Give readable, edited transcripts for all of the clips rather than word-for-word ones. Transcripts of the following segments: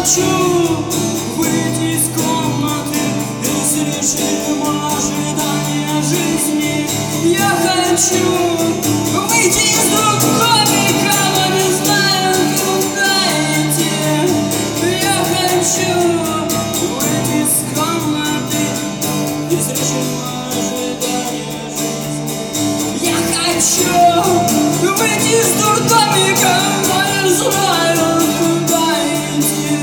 хочу выйти из комнаты, из режима ожидания жизни. Я хочу выйти из другомика, но не знаю, куда идти. Я хочу выйти из комнаты, из режима ожидания жизни. Я хочу выйти из дурдомика, но не знаю, куда идти.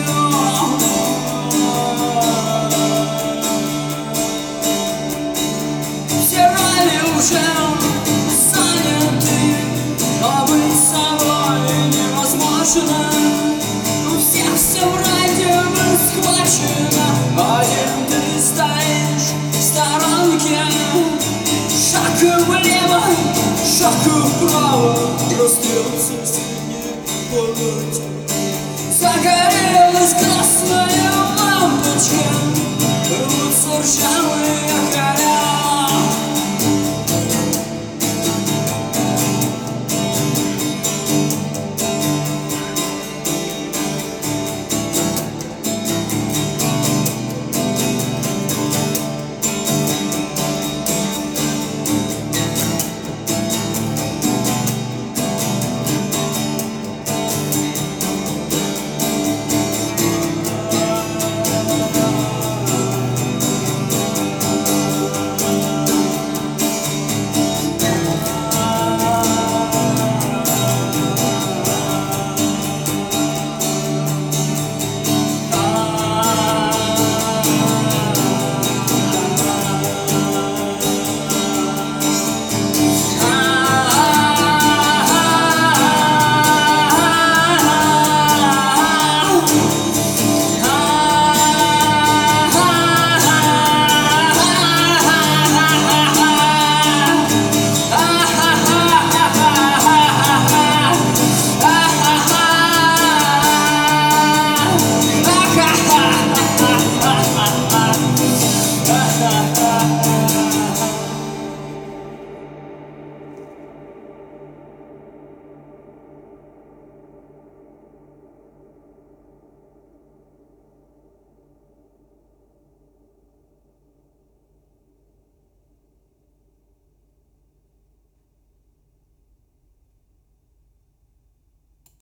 Все роли уже заняты, но быть собой невозможно. У всех все вроде бы схвачено. Один ты стоишь в сторонке, шаг влево, шаг вправо, раздается в стене полноте.